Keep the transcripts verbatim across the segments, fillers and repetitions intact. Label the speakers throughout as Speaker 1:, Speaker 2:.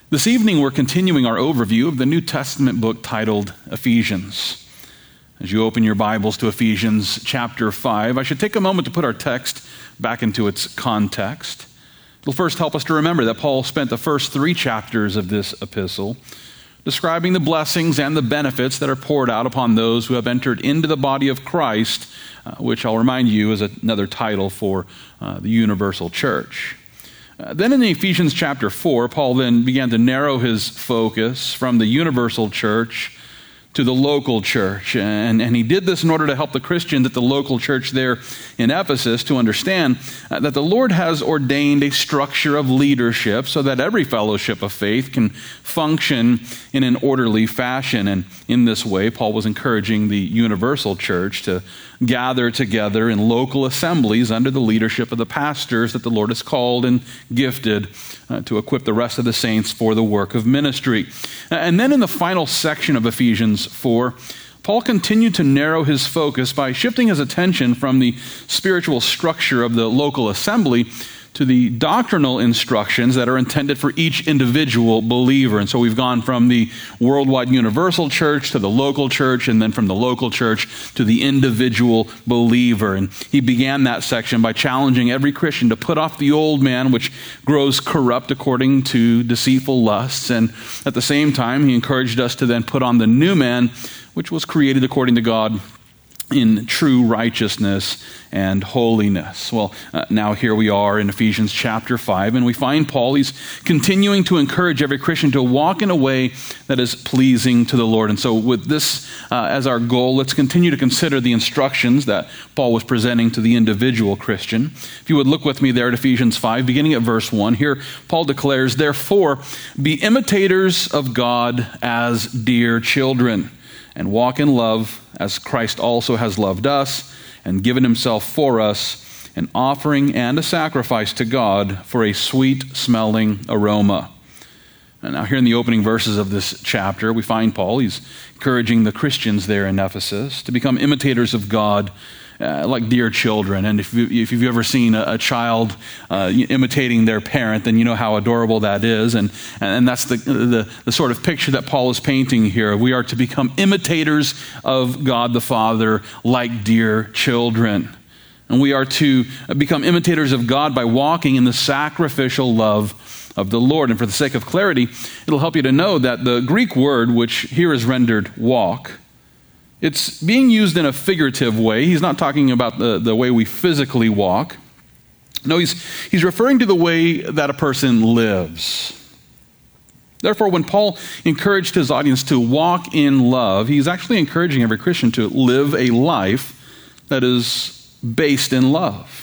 Speaker 1: This evening, we're continuing our overview of the New Testament book titled Ephesians. As you open your Bibles to Ephesians chapter five, I should take a moment to put our text back into its context. It'll first help us to remember that Paul spent the first three chapters of this epistle describing the blessings and the benefits that are poured out upon those who have entered into the body of Christ, uh, which I'll remind you is another title for uh, the universal church. Uh, then in Ephesians chapter four, Paul then began to narrow his focus from the universal church to the local church. And, and he did this in order to help the Christians at the local church there in Ephesus to understand uh, that the Lord has ordained a structure of leadership so that every fellowship of faith can function in an orderly fashion. And in this way, Paul was encouraging the universal church to gather together in local assemblies under the leadership of the pastors that the Lord has called and gifted uh, to equip the rest of the saints for the work of ministry. And then in the final section of Ephesians four, Paul continued to narrow his focus by shifting his attention from the spiritual structure of the local assembly to the doctrinal instructions that are intended for each individual believer. And so we've gone from the worldwide universal church to the local church, and then from the local church to the individual believer. And he began that section by challenging every Christian to put off the old man, which grows corrupt according to deceitful lusts. And at the same time, he encouraged us to then put on the new man, which was created according to God in true righteousness and holiness. Well, uh, now here we are in Ephesians chapter five, and we find Paul, he's continuing to encourage every Christian to walk in a way that is pleasing to the Lord. And so with this uh, as our goal, let's continue to consider the instructions that Paul was presenting to the individual Christian. If you would look with me there at Ephesians five, beginning at verse one, here Paul declares, "Therefore, be imitators of God as dear children, and walk in love as Christ also has loved us and given himself for us, an offering and a sacrifice to God for a sweet-smelling aroma." And now here in the opening verses of this chapter, we find Paul, he's encouraging the Christians there in Ephesus to become imitators of God Uh, like dear children. And if, you, if you've ever seen a, a child uh, imitating their parent, then you know how adorable that is. And, and that's the, the, the sort of picture that Paul is painting here. We are to become imitators of God the Father like dear children. And we are to become imitators of God by walking in the sacrificial love of the Lord. And for the sake of clarity, it'll help you to know that the Greek word, which here is rendered walk, it's being used in a figurative way. He's not talking about the, the way we physically walk. No, he's, he's referring to the way that a person lives. Therefore, when Paul encouraged his audience to walk in love, he's actually encouraging every Christian to live a life that is based in love.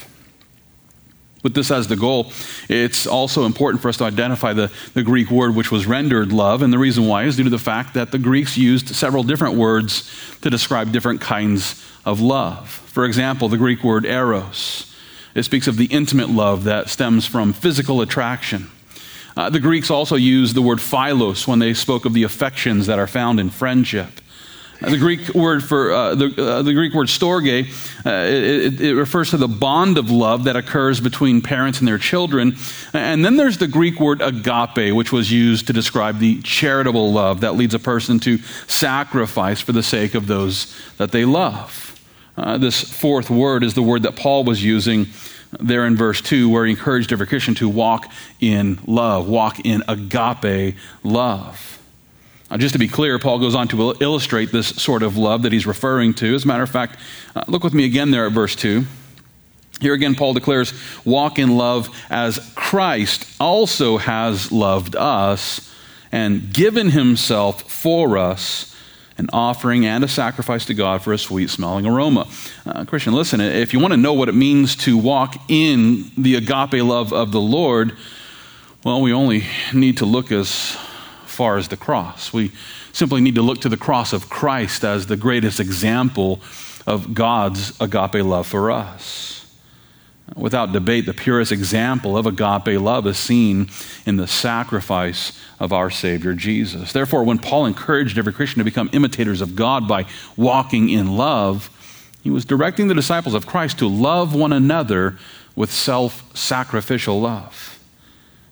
Speaker 1: With this as the goal, it's also important for us to identify the, the Greek word which was rendered love, and the reason why is due to the fact that the Greeks used several different words to describe different kinds of love. For example, the Greek word eros, it speaks of the intimate love that stems from physical attraction. Uh, the Greeks also used the word philos when they spoke of the affections that are found in friendship. Uh, the Greek word for uh, the, uh, the Greek word storge, uh, it, it refers to the bond of love that occurs between parents and their children. And then there's the Greek word agape, which was used to describe the charitable love that leads a person to sacrifice for the sake of those that they love. Uh, this fourth word is the word that Paul was using there in verse two, where he encouraged every Christian to walk in love, walk in agape love. Now, just to be clear, Paul goes on to illustrate this sort of love that he's referring to. As a matter of fact, uh, look with me again there at verse two. Here again, Paul declares, "Walk in love as Christ also has loved us and given himself for us, an offering and a sacrifice to God for a sweet-smelling aroma." Uh, Christian, listen, if you want to know what it means to walk in the agape love of the Lord, well, we only need to look as far as the cross. We simply need to look to the cross of Christ as the greatest example of God's agape love for us. Without debate, the purest example of agape love is seen in the sacrifice of our Savior Jesus. Therefore, when Paul encouraged every Christian to become imitators of God by walking in love, he was directing the disciples of Christ to love one another with self-sacrificial love.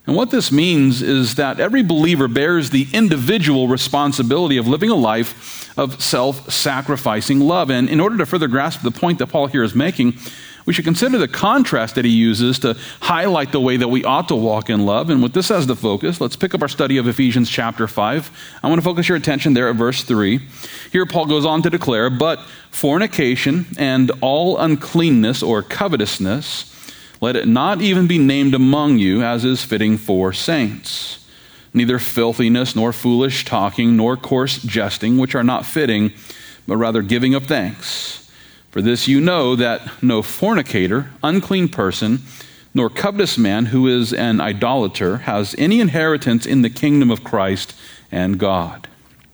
Speaker 1: And what this means is that every believer bears the individual responsibility of living a life of self-sacrificing love. And in order to further grasp the point that Paul here is making, we should consider the contrast that he uses to highlight the way that we ought to walk in love. And with this as the focus, let's pick up our study of Ephesians chapter five. I want to focus your attention there at verse three. Here Paul goes on to declare, "But fornication and all uncleanness or covetousness, let it not even be named among you, as is fitting for saints. Neither filthiness, nor foolish talking, nor coarse jesting, which are not fitting, but rather giving of thanks. For this you know that no fornicator, unclean person, nor covetous man who is an idolater has any inheritance in the kingdom of Christ and God."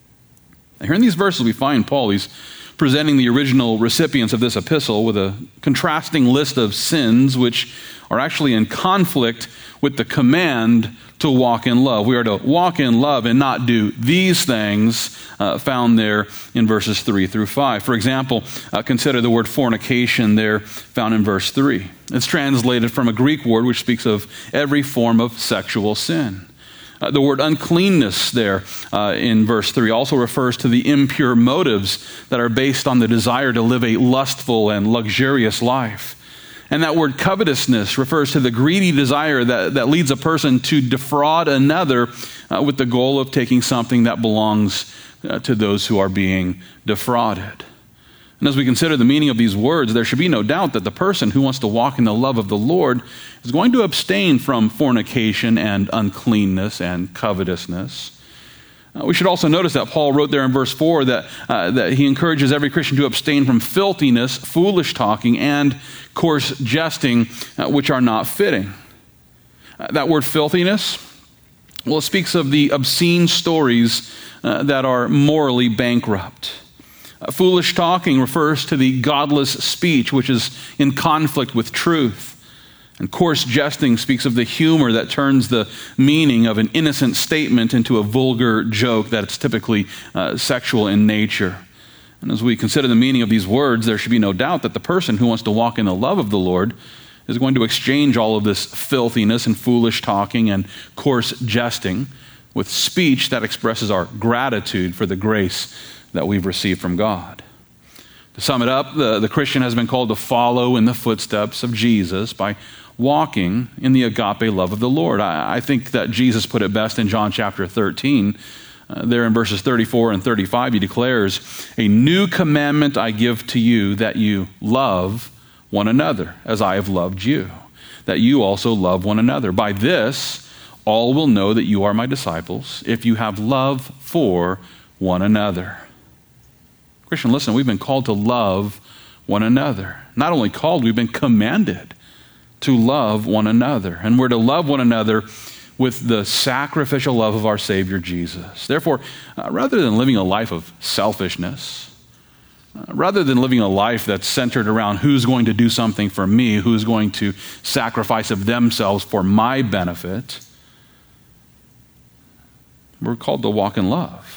Speaker 1: Now, here in these verses we find Paul, he's presenting the original recipients of this epistle with a contrasting list of sins which are actually in conflict with the command to walk in love. We are to walk in love and not do these things uh, found there in verses three through five. For example, uh, consider the word fornication there found in verse three. It's translated from a Greek word which speaks of every form of sexual sin. Uh, the word uncleanness there uh, in verse three also refers to the impure motives that are based on the desire to live a lustful and luxurious life. And that word covetousness refers to the greedy desire that, that leads a person to defraud another uh, with the goal of taking something that belongs uh, to those who are being defrauded. And as we consider the meaning of these words, there should be no doubt that the person who wants to walk in the love of the Lord is going to abstain from fornication and uncleanness and covetousness. Uh, we should also notice that Paul wrote there in verse four that, uh, that he encourages every Christian to abstain from filthiness, foolish talking, and coarse jesting, uh, which are not fitting. Uh, that word filthiness, well, it speaks of the obscene stories uh, that are morally bankrupt. Uh, foolish talking refers to the godless speech, which is in conflict with truth. And coarse jesting speaks of the humor that turns the meaning of an innocent statement into a vulgar joke that's typically uh, sexual in nature. And as we consider the meaning of these words, there should be no doubt that the person who wants to walk in the love of the Lord is going to exchange all of this filthiness and foolish talking and coarse jesting with speech that expresses our gratitude for the grace that we've received from God. To sum it up, the, the Christian has been called to follow in the footsteps of Jesus by walking in the agape love of the Lord. I, I think that Jesus put it best in John chapter thirteen. Uh, there in verses thirty-four and thirty-five, he declares, "A new commandment I give to you, that you love one another as I have loved you, that you also love one another. By this, all will know that you are my disciples, if you have love for one another." Christian, listen, we've been called to love one another. Not only called, we've been commanded to love one another. And we're to love one another with the sacrificial love of our Savior Jesus. Therefore, uh, rather than living a life of selfishness, uh, rather than living a life that's centered around who's going to do something for me, who's going to sacrifice of themselves for my benefit, we're called to walk in love.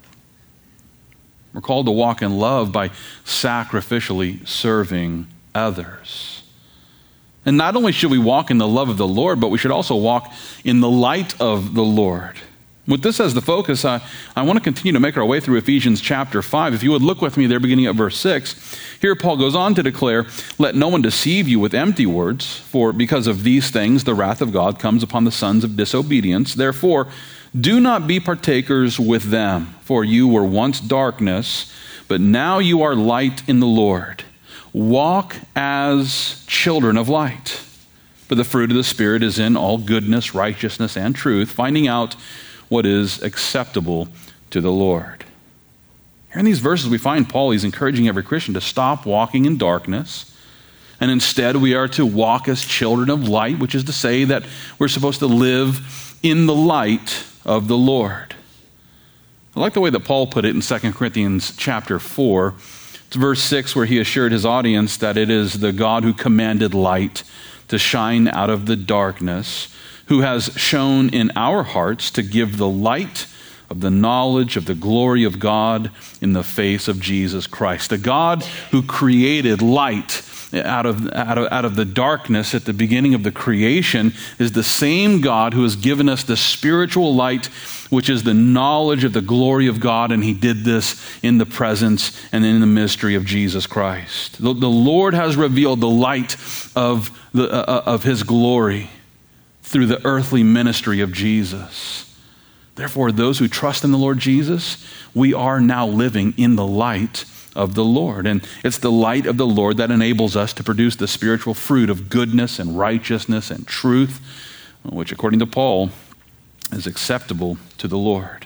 Speaker 1: We're called to walk in love by sacrificially serving others. And not only should we walk in the love of the Lord, but we should also walk in the light of the Lord. With this as the focus, I, I want to continue to make our way through Ephesians chapter five. If you would look with me there beginning at verse six, here Paul goes on to declare, "Let no one deceive you with empty words, for because of these things the wrath of God comes upon the sons of disobedience. Therefore, do not be partakers with them, for you were once darkness, but now you are light in the Lord. Walk as children of light. For the fruit of the Spirit is in all goodness, righteousness, and truth, finding out what is acceptable to the Lord." Here in these verses we find Paul, he's encouraging every Christian to stop walking in darkness, and instead we are to walk as children of light, which is to say that we're supposed to live in the light of the Lord. I like the way that Paul put it in Second Corinthians chapter four. It's verse six, where he assured his audience that it is the God who commanded light to shine out of the darkness, who has shown in our hearts to give the light of the knowledge of the glory of God in the face of Jesus Christ. The God who created light out of, out of, out of the darkness at the beginning of the creation is the same God who has given us the spiritual light, which is the knowledge of the glory of God, and he did this in the presence and in the mystery of Jesus Christ. The, the Lord has revealed the light of, the, uh, of his glory through the earthly ministry of Jesus. Therefore, those who trust in the Lord Jesus, we are now living in the light of the Lord. And it's the light of the Lord that enables us to produce the spiritual fruit of goodness and righteousness and truth, which, according to Paul, is acceptable to the Lord.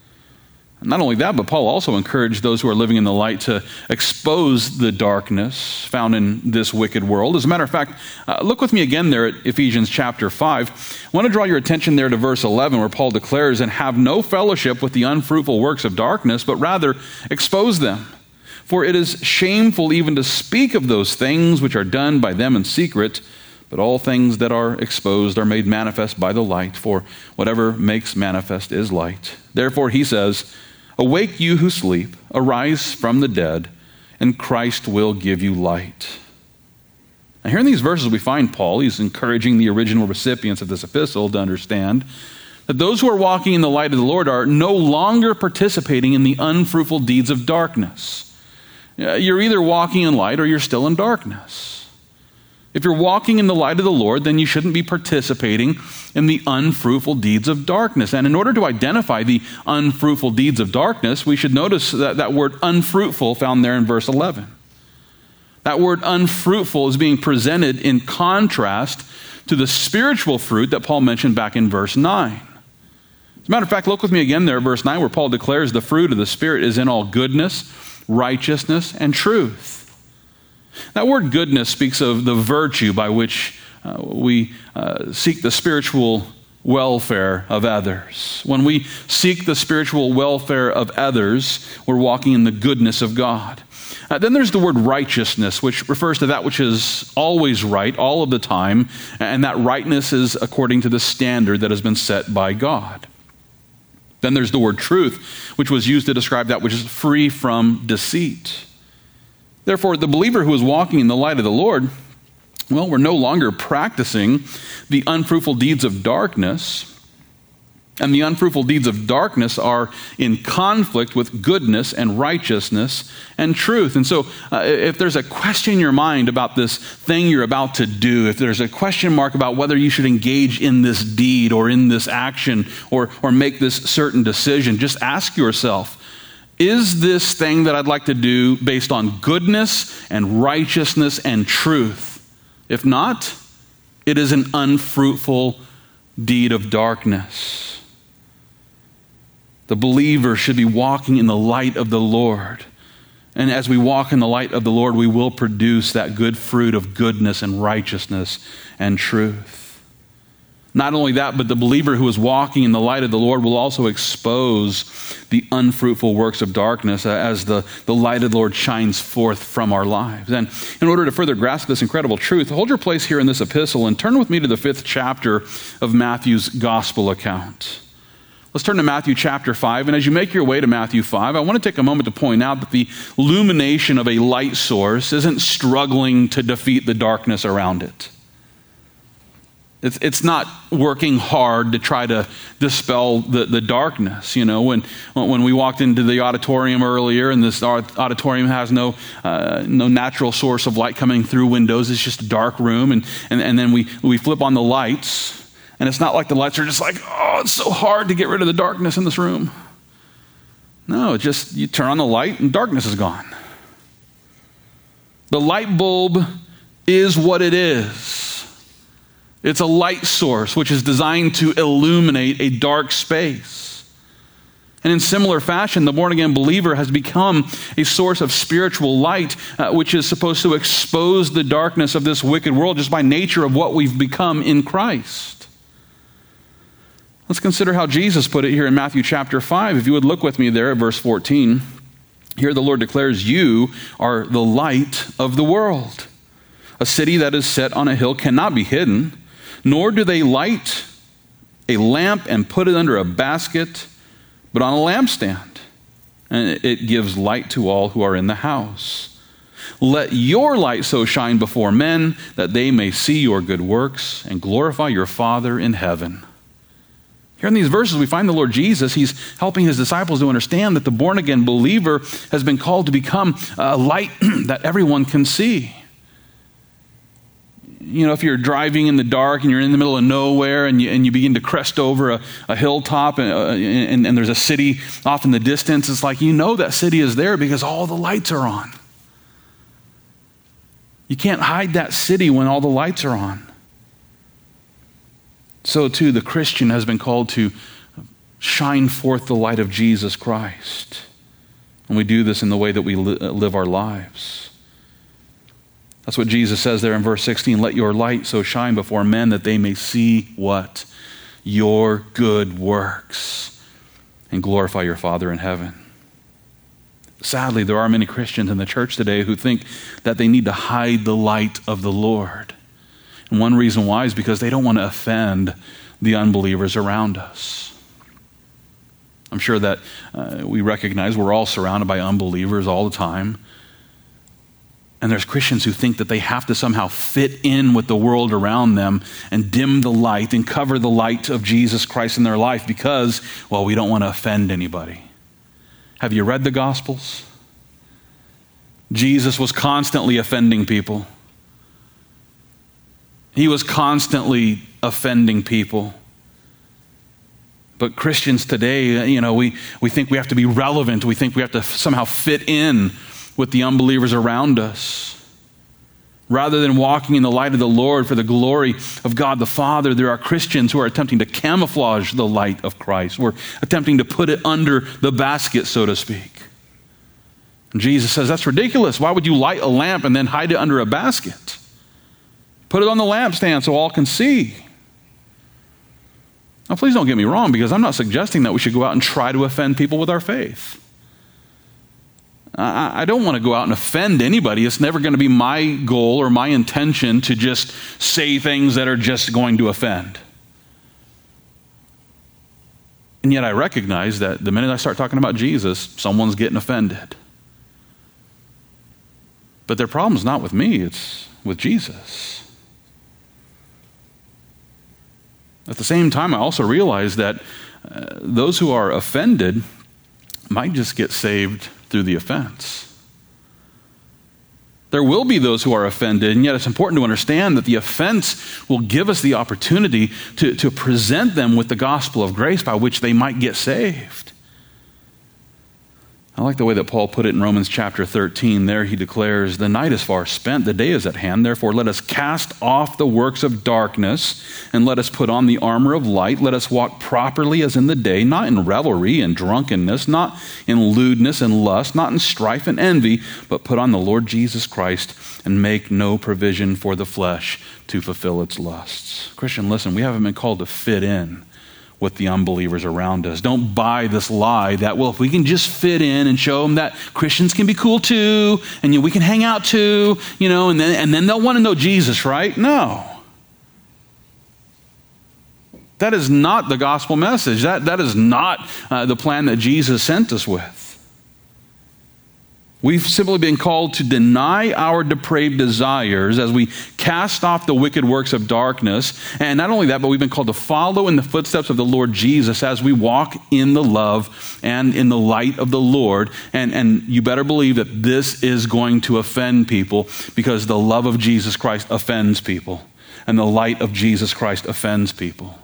Speaker 1: Not only that, but Paul also encouraged those who are living in the light to expose the darkness found in this wicked world. As a matter of fact, uh, look with me again there at Ephesians chapter five. I want to draw your attention there to verse eleven, where Paul declares, "And have no fellowship with the unfruitful works of darkness, but rather expose them. For it is shameful even to speak of those things which are done by them in secret, but all things that are exposed are made manifest by the light, for whatever makes manifest is light. Therefore," he says, "Awake you who sleep, arise from the dead, and Christ will give you light." Now here in these verses we find Paul, he's encouraging the original recipients of this epistle to understand that those who are walking in the light of the Lord are no longer participating in the unfruitful deeds of darkness. You're either walking in light or you're still in darkness. If you're walking in the light of the Lord, then you shouldn't be participating in the unfruitful deeds of darkness. And in order to identify the unfruitful deeds of darkness, we should notice that, that word unfruitful found there in verse eleven. That word unfruitful is being presented in contrast to the spiritual fruit that Paul mentioned back in verse nine. As a matter of fact, look with me again there at verse nine, where Paul declares the fruit of the Spirit is in all goodness, righteousness, and truth. That word goodness speaks of the virtue by which uh, we uh, seek the spiritual welfare of others. When we seek the spiritual welfare of others, we're walking in the goodness of God. Uh, then there's the word righteousness, which refers to that which is always right, all of the time, and that rightness is according to the standard that has been set by God. Then there's the word truth, which was used to describe that which is free from deceit. Therefore, the believer who is walking in the light of the Lord, well, we're no longer practicing the unfruitful deeds of darkness. And the unfruitful deeds of darkness are in conflict with goodness and righteousness and truth. And so uh, if there's a question in your mind about this thing you're about to do, if there's a question mark about whether you should engage in this deed or in this action or, or make this certain decision, just ask yourself, is this thing that I'd like to do based on goodness and righteousness and truth? If not, it is an unfruitful deed of darkness. The believer should be walking in the light of the Lord. And as we walk in the light of the Lord, we will produce that good fruit of goodness and righteousness and truth. Not only that, but the believer who is walking in the light of the Lord will also expose the unfruitful works of darkness as the, the light of the Lord shines forth from our lives. And in order to further grasp this incredible truth, hold your place here in this epistle and turn with me to the fifth chapter of Matthew's gospel account. Let's turn to Matthew chapter five, and as you make your way to Matthew five, I want to take a moment to point out that the illumination of a light source isn't struggling to defeat the darkness around it. It's, it's not working hard to try to dispel the, the darkness. You know, when when we walked into the auditorium earlier, and this auditorium has no uh, no natural source of light coming through windows, it's just a dark room, and, and, and then we, we flip on the lights, and it's not like the lights are just like, oh, it's so hard to get rid of the darkness in this room. No, it's just you turn on the light and darkness is gone. The light bulb is what it is. It's a light source which is designed to illuminate a dark space. And in similar fashion, the born-again believer has become a source of spiritual light, uh, which is supposed to expose the darkness of this wicked world just by nature of what we've become in Christ. Let's consider how Jesus put it here in Matthew chapter five. If you would look with me there at verse fourteen. Here the Lord declares, "You are the light of the world. A city that is set on a hill cannot be hidden. Nor do they light a lamp and put it under a basket, but on a lampstand, and it gives light to all who are in the house. Let your light so shine before men that they may see your good works and glorify your Father in heaven. Here in these verses, we find the Lord Jesus. He's helping his disciples to understand that the born-again believer has been called to become a light that everyone can see. You know, if you're driving in the dark and you're in the middle of nowhere and you, and you begin to crest over a, a hilltop and, uh, and, and there's a city off in the distance, it's like you know that city is there because all the lights are on. You can't hide that city when all the lights are on. So too, the Christian has been called to shine forth the light of Jesus Christ. And we do this in the way that we li- live our lives. That's what Jesus says there in verse sixteen. Let your light so shine before men that they may see what? Your good works and glorify your Father in heaven. Sadly, there are many Christians in the church today who think that they need to hide the light of the Lord. And one reason why is because they don't want to offend the unbelievers around us. I'm sure that uh, we recognize we're all surrounded by unbelievers all the time. And there's Christians who think that they have to somehow fit in with the world around them and dim the light and cover the light of Jesus Christ in their life because, well, we don't want to offend anybody. Have you read the Gospels? Jesus was constantly offending people. He was constantly offending people. But Christians today, you know, we, we think we have to be relevant. We think we have to somehow fit in with the unbelievers around us. Rather than walking in the light of the Lord for the glory of God the Father, there are Christians who are attempting to camouflage the light of Christ. We're attempting to put it under the basket, so to speak. And Jesus says, that's ridiculous. Why would you light a lamp and then hide it under a basket? Put it on the lampstand so all can see. Now, please don't get me wrong, because I'm not suggesting that we should go out and try to offend people with our faith. I, I don't want to go out and offend anybody. It's never going to be my goal or my intention to just say things that are just going to offend. And yet I recognize that the minute I start talking about Jesus, someone's getting offended. But their problem's not with me, it's with Jesus. At the same time, I also realize that uh, those who are offended might just get saved through the offense. There will be those who are offended, and yet it's important to understand that the offense will give us the opportunity to, to present them with the gospel of grace by which they might get saved. I like the way that Paul put it in Romans chapter thirteen. There he declares, the night is far spent, the day is at hand. Therefore, let us cast off the works of darkness and let us put on the armor of light. Let us walk properly as in the day, not in revelry and drunkenness, not in lewdness and lust, not in strife and envy, but put on the Lord Jesus Christ and make no provision for the flesh to fulfill its lusts. Christian, listen, we haven't been called to fit in with the unbelievers around us. Don't buy this lie that, well, if we can just fit in and show them that Christians can be cool too, and you know, we can hang out too, you know, and then, and then they'll want to know Jesus, right? No. That is not the gospel message. That, that is not uh, the plan that Jesus sent us with. We've simply been called to deny our depraved desires as we cast off the wicked works of darkness. And not only that, but we've been called to follow in the footsteps of the Lord Jesus as we walk in the love and in the light of the Lord. And, and you better believe that this is going to offend people, because the love of Jesus Christ offends people. And the light of Jesus Christ offends people.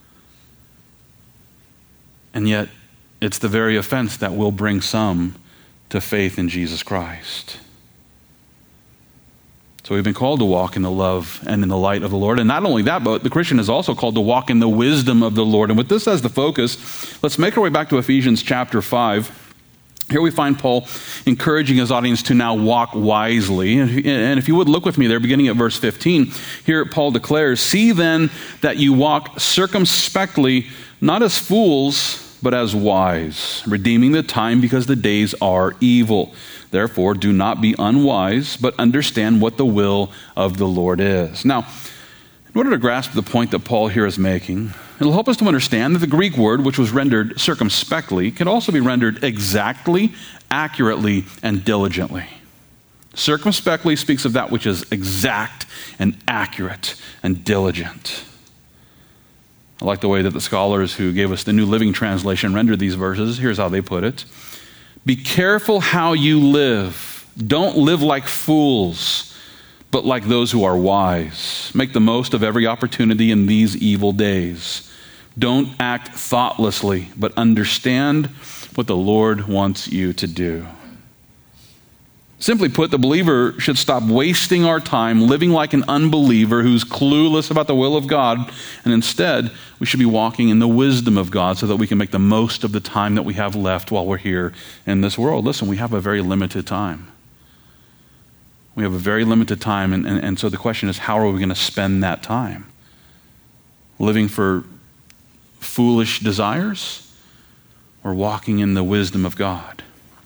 Speaker 1: And yet, it's the very offense that will bring some to faith in Jesus Christ. So we've been called to walk in the love and in the light of the Lord. And not only that, but the Christian is also called to walk in the wisdom of the Lord. And with this as the focus, let's make our way back to Ephesians chapter five. Here we find Paul encouraging his audience to now walk wisely. And if you would look with me there, beginning at verse fifteen, here Paul declares, "See then that you walk circumspectly, not as fools, but as wise, redeeming the time because the days are evil. Therefore, do not be unwise, but understand what the will of the Lord is." Now, in order to grasp the point that Paul here is making, it'll help us to understand that the Greek word, which was rendered circumspectly, can also be rendered exactly, accurately, and diligently. Circumspectly speaks of that which is exact and accurate and diligent. I like the way that the scholars who gave us the New Living Translation rendered these verses. Here's how they put it. Be careful how you live. Don't live like fools, but like those who are wise. Make the most of every opportunity in these evil days. Don't act thoughtlessly, but understand what the Lord wants you to do. Simply put, the believer should stop wasting our time living like an unbeliever who's clueless about the will of God, and instead, we should be walking in the wisdom of God so that we can make the most of the time that we have left while we're here in this world. Listen, we have a very limited time. We have a very limited time, and, and, and so the question is, how are we going to spend that time? Living for foolish desires or walking in the wisdom of God?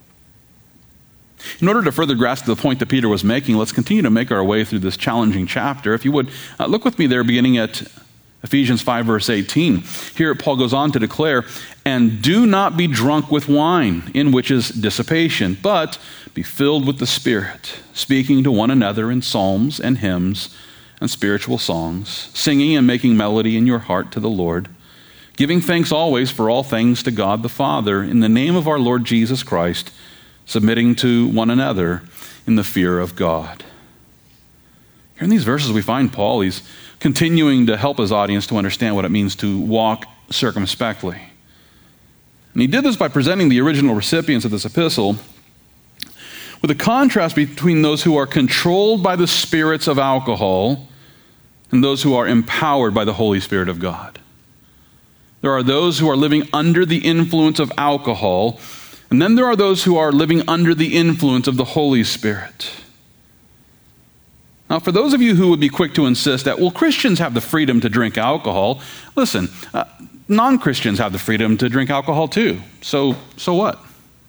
Speaker 1: In order to further grasp the point that Peter was making, let's continue to make our way through this challenging chapter. If you would, uh, look with me there beginning at Ephesians five, verse eighteen. Here Paul goes on to declare, and do not be drunk with wine, in which is dissipation, but be filled with the Spirit, speaking to one another in psalms and hymns and spiritual songs, singing and making melody in your heart to the Lord, giving thanks always for all things to God the Father, in the name of our Lord Jesus Christ, submitting to one another in the fear of God. Here in these verses we find Paul, he's continuing to help his audience to understand what it means to walk circumspectly. And he did this by presenting the original recipients of this epistle with a contrast between those who are controlled by the spirits of alcohol and those who are empowered by the Holy Spirit of God. There are those who are living under the influence of alcohol, and then there are those who are living under the influence of the Holy Spirit. Now, for those of you who would be quick to insist that, well, Christians have the freedom to drink alcohol, listen, uh, non-Christians have the freedom to drink alcohol too. So, so what?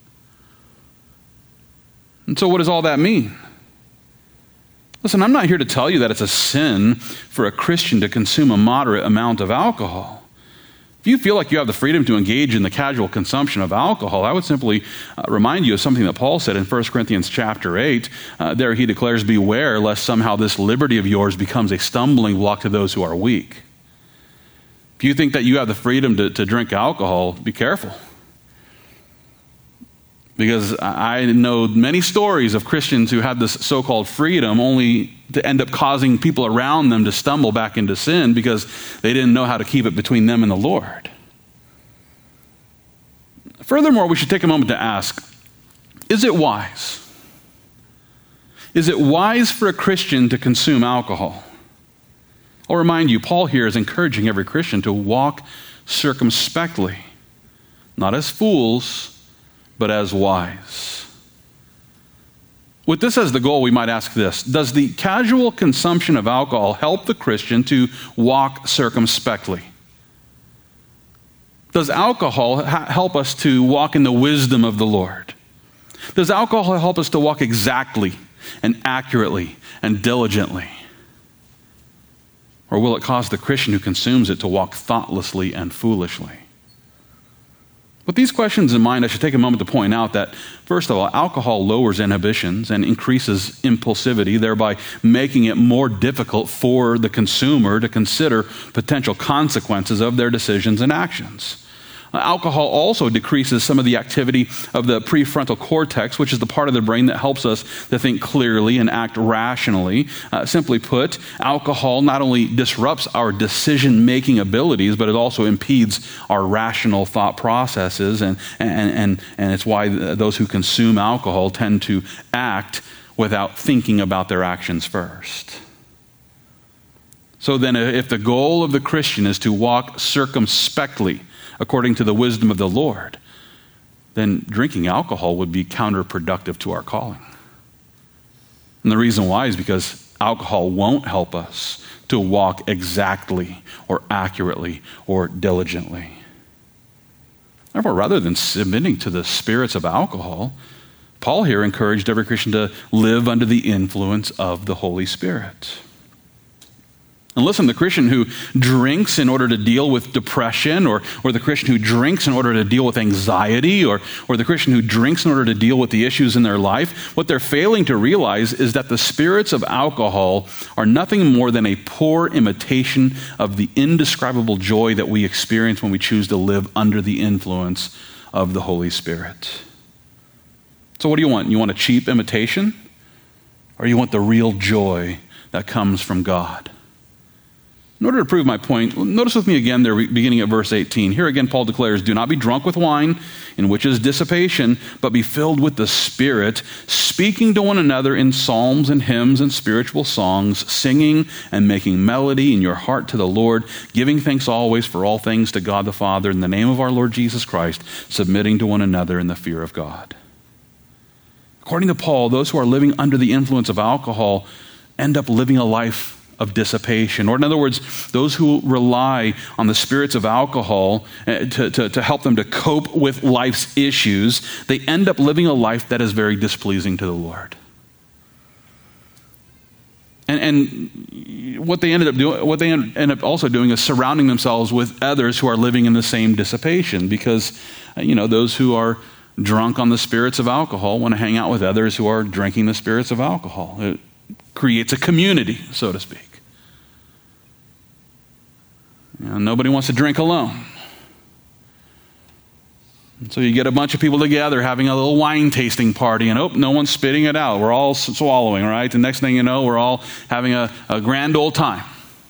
Speaker 1: And so what does all that mean? Listen, I'm not here to tell you that it's a sin for a Christian to consume a moderate amount of alcohol. If you feel like you have the freedom to engage in the casual consumption of alcohol, I would simply uh, remind you of something that Paul said in First Corinthians chapter eight. Uh, there he declares, beware lest somehow this liberty of yours becomes a stumbling block to those who are weak. If you think that you have the freedom to, to drink alcohol, be careful. Because I know many stories of Christians who had this so-called freedom only to end up causing people around them to stumble back into sin because they didn't know how to keep it between them and the Lord. Furthermore, we should take a moment to ask, is it wise? Is it wise for a Christian to consume alcohol? I'll remind you, Paul here is encouraging every Christian to walk circumspectly, not as fools, but as wise. With this as the goal, we might ask this: does the casual consumption of alcohol help the Christian to walk circumspectly? Does alcohol ha- help us to walk in the wisdom of the Lord? Does alcohol help us to walk exactly and accurately and diligently? Or will it cause the Christian who consumes it to walk thoughtlessly and foolishly? With these questions in mind, I should take a moment to point out that, first of all, alcohol lowers inhibitions and increases impulsivity, thereby making it more difficult for the consumer to consider potential consequences of their decisions and actions. Uh, alcohol also decreases some of the activity of the prefrontal cortex, which is the part of the brain that helps us to think clearly and act rationally. Uh, simply put, alcohol not only disrupts our decision-making abilities, but it also impedes our rational thought processes, and, and, and, and it's why those who consume alcohol tend to act without thinking about their actions first. So then, if the goal of the Christian is to walk circumspectly, according to the wisdom of the Lord, then drinking alcohol would be counterproductive to our calling. And the reason why is because alcohol won't help us to walk exactly or accurately or diligently. Therefore, rather than submitting to the spirits of alcohol, Paul here encouraged every Christian to live under the influence of the Holy Spirit. And listen, the Christian who drinks in order to deal with depression, or, or the Christian who drinks in order to deal with anxiety, or, or the Christian who drinks in order to deal with the issues in their life, what they're failing to realize is that the spirits of alcohol are nothing more than a poor imitation of the indescribable joy that we experience when we choose to live under the influence of the Holy Spirit. So what do you want? You want a cheap imitation? Or you want the real joy that comes from God? In order to prove my point, notice with me again there, beginning at verse eighteen. Here again, Paul declares, "Do not be drunk with wine, in which is dissipation, but be filled with the Spirit, speaking to one another in psalms and hymns and spiritual songs, singing and making melody in your heart to the Lord, giving thanks always for all things to God the Father, in the name of our Lord Jesus Christ, submitting to one another in the fear of God." According to Paul, those who are living under the influence of alcohol end up living a life of dissipation. Or in other words, those who rely on the spirits of alcohol to, to, to help them to cope with life's issues, they end up living a life that is very displeasing to the Lord. And, and what they ended up doing, what they end up also doing is surrounding themselves with others who are living in the same dissipation, because, you know, those who are drunk on the spirits of alcohol want to hang out with others who are drinking the spirits of alcohol. It creates a community, so to speak. You know, nobody wants to drink alone. And so you get a bunch of people together having a little wine tasting party, and oh, no one's spitting it out. We're all swallowing, right? The next thing you know, we're all having a, a grand old time.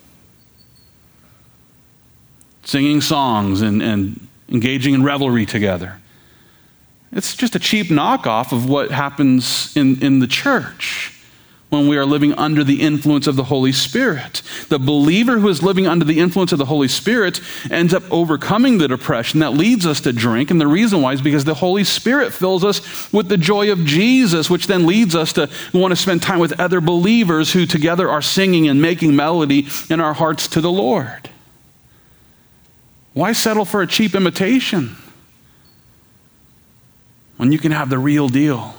Speaker 1: Singing songs and, and engaging in revelry together. It's just a cheap knockoff of what happens in, in the church when we are living under the influence of the Holy Spirit. The believer who is living under the influence of the Holy Spirit ends up overcoming the depression that leads us to drink. And the reason why is because the Holy Spirit fills us with the joy of Jesus, which then leads us to want to spend time with other believers who together are singing and making melody in our hearts to the Lord. Why settle for a cheap imitation when you can have the real deal?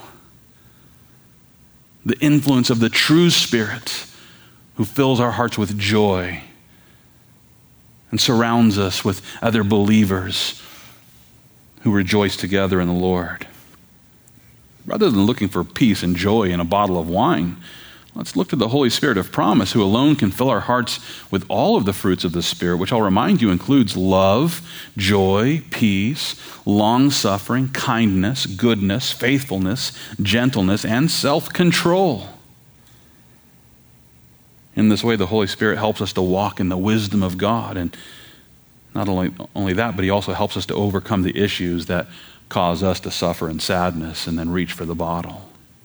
Speaker 1: The influence of the true Spirit who fills our hearts with joy and surrounds us with other believers who rejoice together in the Lord. Rather than looking for peace and joy in a bottle of wine, let's look to the Holy Spirit of promise, who alone can fill our hearts with all of the fruits of the Spirit, which I'll remind you includes love, joy, peace, long-suffering, kindness, goodness, faithfulness, gentleness, and self-control. In this way, the Holy Spirit helps us to walk in the wisdom of God. And not only, only that, but he also helps us to overcome the issues that cause us to suffer in sadness and then reach for the bottle.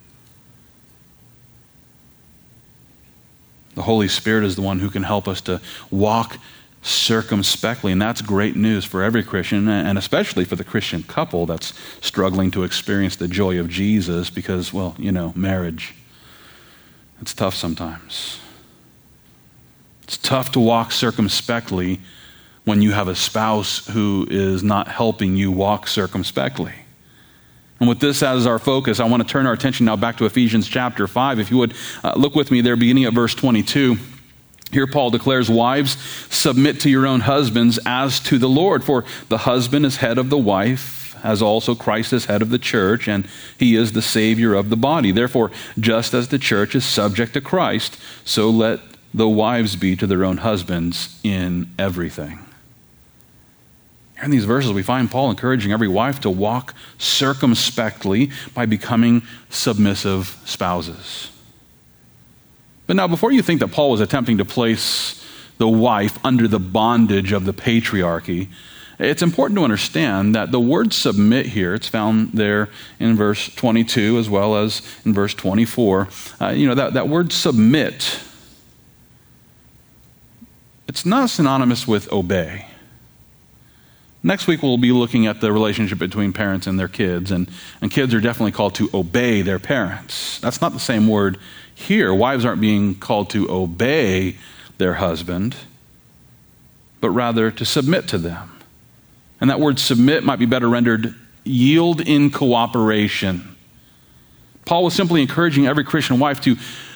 Speaker 1: The Holy Spirit is the one who can help us to walk circumspectly, and that's great news for every Christian, and especially for the Christian couple that's struggling to experience the joy of Jesus because, well, you know, marriage. It's tough sometimes. It's tough to walk circumspectly when you have a spouse who is not helping you walk circumspectly. And with this as our focus, I want to turn our attention now back to Ephesians chapter five. If you would uh, look with me there, beginning at verse twenty-two. Here Paul declares, "Wives, submit to your own husbands as to the Lord. For the husband is head of the wife, as also Christ is head of the church, and he is the Savior of the body. Therefore, just as the church is subject to Christ, so let the wives be to their own husbands in everything." Here in these verses, we find Paul encouraging every wife to walk circumspectly by becoming submissive spouses. But now, before you think that Paul was attempting to place the wife under the bondage of the patriarchy, it's important to understand that the word submit here, it's found there in verse twenty-two as well as in verse twenty-four. Uh, you know, that, that word submit, it's not synonymous with obey. Next week, we'll be looking at the relationship between parents and their kids, and, and kids are definitely called to obey their parents. That's not the same word here. Wives aren't being called to obey their husband, but rather to submit to them. And that word submit might be better rendered yield in cooperation. Paul was simply encouraging every Christian wife to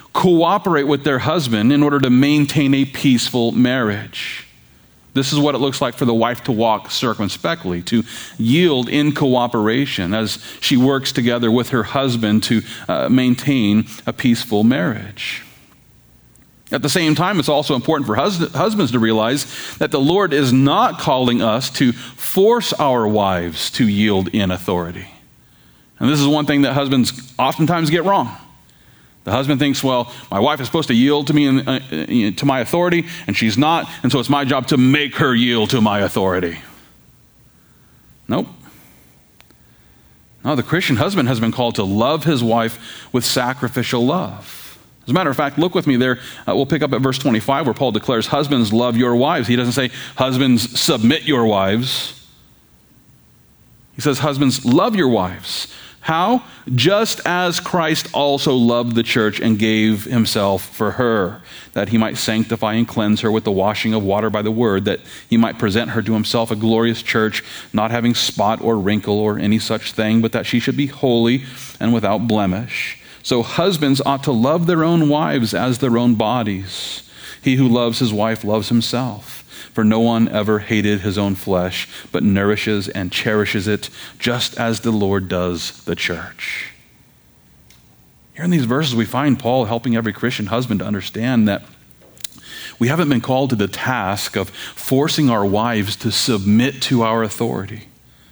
Speaker 1: cooperate with their husband in order to maintain a peaceful marriage. This is what it looks like for the wife to walk circumspectly, to yield in cooperation as she works together with her husband to uh, maintain a peaceful marriage. At the same time, it's also important for hus- husbands to realize that the Lord is not calling us to force our wives to yield in authority. And this is one thing that husbands oftentimes get wrong. The husband thinks, well, my wife is supposed to yield to me and uh, to my authority, and she's not, and so it's my job to make her yield to my authority. Nope. No, the Christian husband has been called to love his wife with sacrificial love. As a matter of fact, look with me there. Uh, we'll pick up at verse twenty-five where Paul declares, husbands, love your wives. He doesn't say, husbands, submit your wives. He says, husbands, love your wives. How? Just as Christ also loved the church and gave himself for her, that he might sanctify and cleanse her with the washing of water by the word, that he might present her to himself a glorious church, not having spot or wrinkle or any such thing, but that she should be holy and without blemish. So husbands ought to love their own wives as their own bodies. He who loves his wife loves himself. For no one ever hated his own flesh, but nourishes and cherishes it, just as the Lord does the church. Here in these verses, we find Paul helping every Christian husband to understand that we haven't been called to the task of forcing our wives to submit to our authority.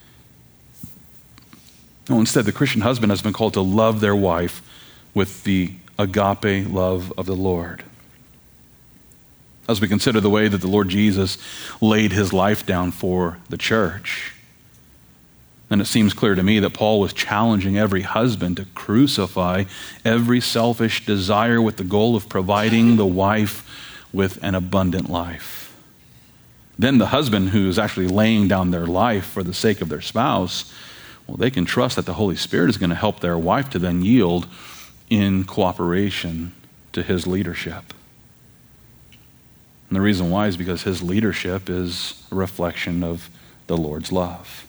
Speaker 1: No, instead, the Christian husband has been called to love their wife with the agape love of the Lord. As we consider the way that the Lord Jesus laid his life down for the church, then it seems clear to me that Paul was challenging every husband to crucify every selfish desire with the goal of providing the wife with an abundant life. Then the husband who is actually laying down their life for the sake of their spouse, well, they can trust that the Holy Spirit is going to help their wife to then yield in cooperation to his leadership. And the reason why is because his leadership is a reflection of the Lord's love.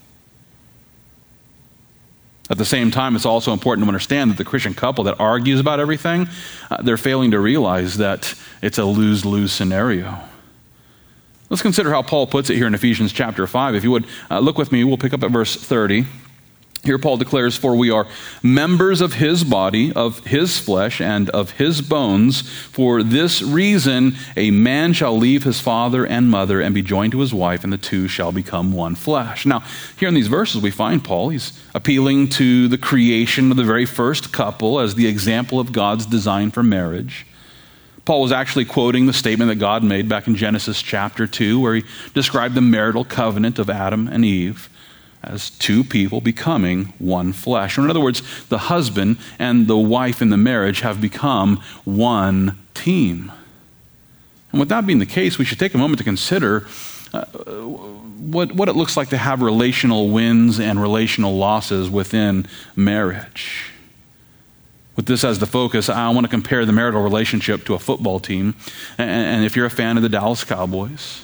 Speaker 1: At the same time, it's also important to understand that the Christian couple that argues about everything, uh, they're failing to realize that it's a lose-lose scenario. Let's consider how Paul puts it here in Ephesians chapter five. If you would, uh, look with me, we'll pick up at verse thirty. Here Paul declares, for we are members of his body, of his flesh, and of his bones. For this reason, a man shall leave his father and mother and be joined to his wife, and the two shall become one flesh. Now, here in these verses, we find Paul, he's appealing to the creation of the very first couple as the example of God's design for marriage. Paul was actually quoting the statement that God made back in Genesis chapter two, where he described the marital covenant of Adam and Eve as two people becoming one flesh. Or in other words, the husband and the wife in the marriage have become one team. And with that being the case, we should take a moment to consider uh, what, what it looks like to have relational wins and relational losses within marriage. With this as the focus, I want to compare the marital relationship to a football team. And, and if you're a fan of the Dallas Cowboys,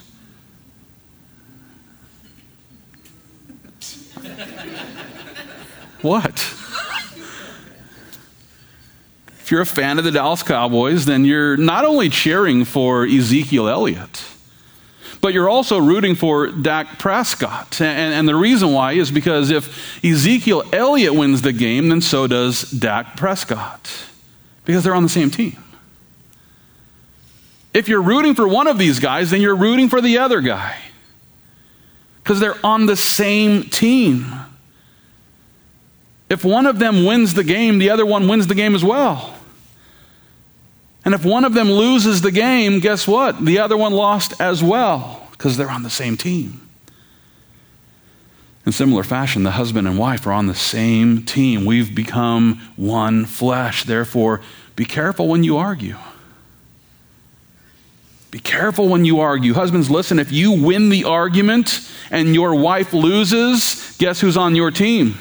Speaker 1: what? If you're a fan of the Dallas Cowboys, then you're not only cheering for Ezekiel Elliott, but you're also rooting for Dak Prescott. And, and the reason why is because if Ezekiel Elliott wins the game, then so does Dak Prescott, because they're on the same team. If you're rooting for one of these guys, then you're rooting for the other guy, because they're on the same team. If one of them wins the game, the other one wins the game as well. And if one of them loses the game, guess what? The other one lost as well, because they're on the same team. In similar fashion, the husband and wife are on the same team. We've become one flesh. Therefore, be careful when you argue. Be careful when you argue. Husbands, listen, if you win the argument and your wife loses, guess who's on your team?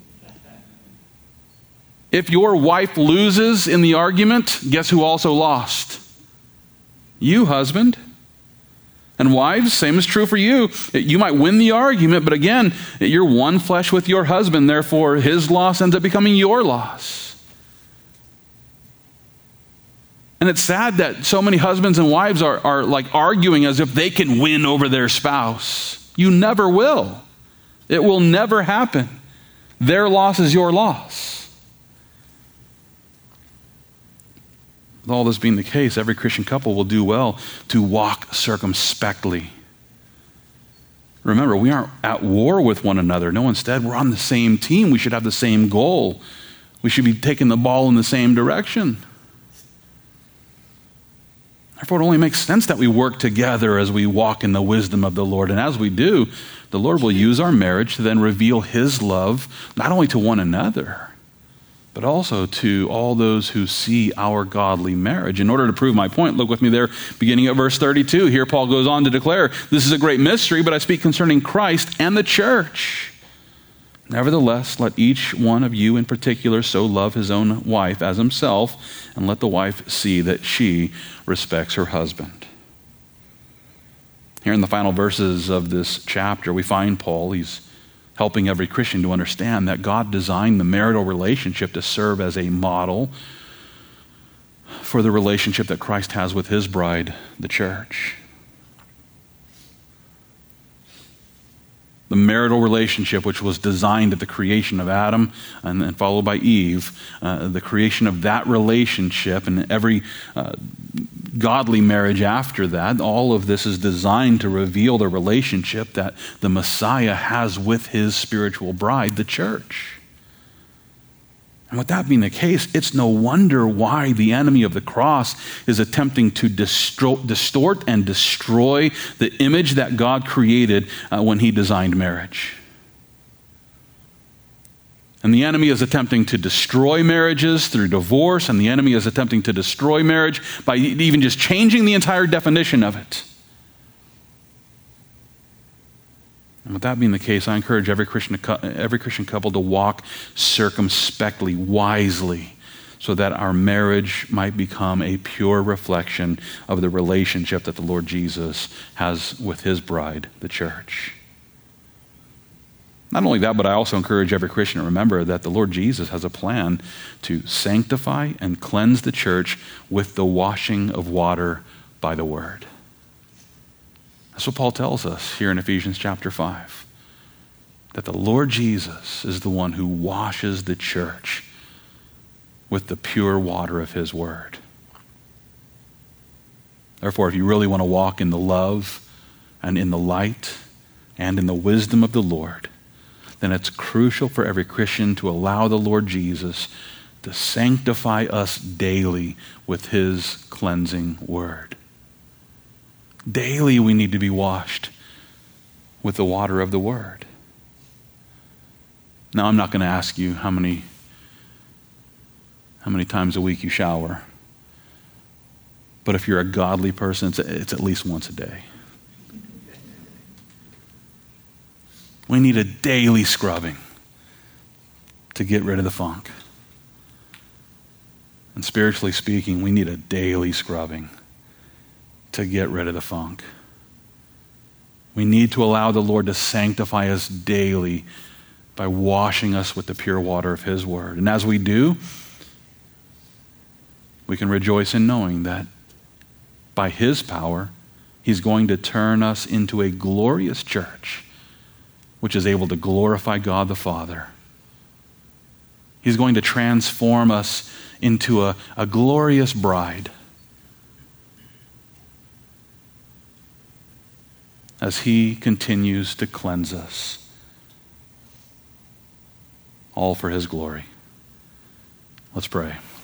Speaker 1: If your wife loses in the argument, guess who also lost? You, husband. And wives, same is true for you. You might win the argument, but again, you're one flesh with your husband. Therefore, his loss ends up becoming your loss. And it's sad that so many husbands and wives are, are like arguing as if they can win over their spouse. You never will. It will never happen. Their loss is your loss. With all this being the case, every Christian couple will do well to walk circumspectly. Remember, we aren't at war with one another. No, instead, we're on the same team. We should have the same goal. We should be taking the ball in the same direction. Therefore, it only makes sense that we work together as we walk in the wisdom of the Lord. And as we do, the Lord will use our marriage to then reveal his love, not only to one another, but also to all those who see our godly marriage. In order to prove my point, look with me there, beginning at verse thirty-two. Here Paul goes on to declare, this is a great mystery, but I speak concerning Christ and the church. Nevertheless, let each one of you in particular so love his own wife as himself, and let the wife see that she respects her husband. Here in the final verses of this chapter, we find Paul, he's helping every Christian to understand that God designed the marital relationship to serve as a model for the relationship that Christ has with his bride, the church. The marital relationship, which was designed at the creation of Adam and then followed by Eve, uh, the creation of that relationship and every uh, godly marriage after that, all of this is designed to reveal the relationship that the Messiah has with his spiritual bride, the church. And with that being the case, it's no wonder why the enemy of the cross is attempting to distro- distort and destroy the image that God created uh, when he designed marriage. And the enemy is attempting to destroy marriages through divorce, and the enemy is attempting to destroy marriage by even just changing the entire definition of it. And with that being the case, I encourage every Christian, every Christian couple to walk circumspectly, wisely, so that our marriage might become a pure reflection of the relationship that the Lord Jesus has with his bride, the church. Not only that, but I also encourage every Christian to remember that the Lord Jesus has a plan to sanctify and cleanse the church with the washing of water by the word. That's what Paul tells us here in Ephesians chapter five. That the Lord Jesus is the one who washes the church with the pure water of his word. Therefore, if you really want to walk in the love and in the light and in the wisdom of the Lord, then it's crucial for every Christian to allow the Lord Jesus to sanctify us daily with his cleansing word. Daily we need to be washed with the water of the word. Now, I'm not going to ask you how many, how many times a week you shower. But if you're a godly person, it's, it's at least once a day. We need a daily scrubbing to get rid of the funk. And spiritually speaking, we need a daily scrubbing to get rid of the funk. We need to allow the Lord to sanctify us daily by washing us with the pure water of his word. And as we do, we can rejoice in knowing that by his power, he's going to turn us into a glorious church, which is able to glorify God the Father. He's going to transform us into a, a glorious bride as he continues to cleanse us, all for his glory. Let's pray.